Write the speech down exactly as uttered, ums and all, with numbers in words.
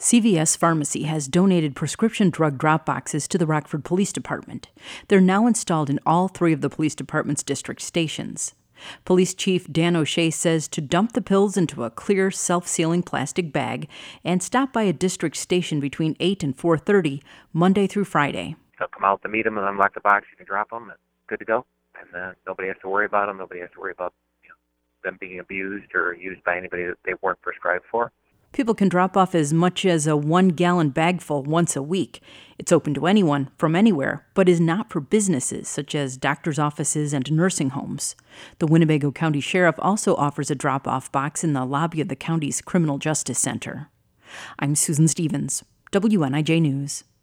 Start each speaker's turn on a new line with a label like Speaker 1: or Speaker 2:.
Speaker 1: C V S Pharmacy has donated prescription drug drop boxes to the Rockford Police Department. They're now installed in all three of the police department's district stations. Police Chief Dan O'Shea says to dump the pills into a clear, self-sealing plastic bag and stop by a district station between eight and four thirty, Monday through Friday.
Speaker 2: They'll come out to meet them and unlock the box. You can drop them. It's good to go. And uh, nobody has to worry about them. Nobody has to worry about you know, them being abused or used by anybody that they weren't prescribed for.
Speaker 1: People can drop off as much as a one-gallon bagful once a week. It's open to anyone from anywhere, but is not for businesses such as doctors' offices and nursing homes. The Winnebago County Sheriff also offers a drop-off box in the lobby of the county's Criminal Justice Center. I'm Susan Stevens, W N I J News.